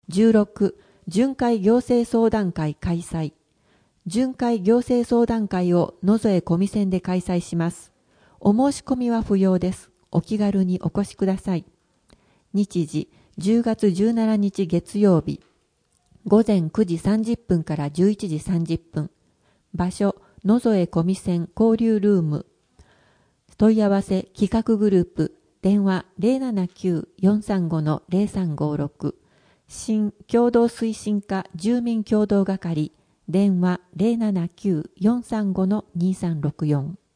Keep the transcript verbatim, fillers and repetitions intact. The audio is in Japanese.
じゅうろく、巡回行政相談会開催。巡回行政相談会を野添小見線で開催します。お申し込みは不要です。お気軽にお越しください。日時、じゅうがつじゅうしちにち月曜日、ごぜんくじさんじゅっぷんからじゅういちじさんじゅっぷん。場所、野添小見線交流ルーム。問い合わせ企画グループ、電話 ゼロななきゅう よんさんご ゼロさんごろく。新共同推進課住民共同係、電話 ゼロななきゅう よんさんご にさんろくよん。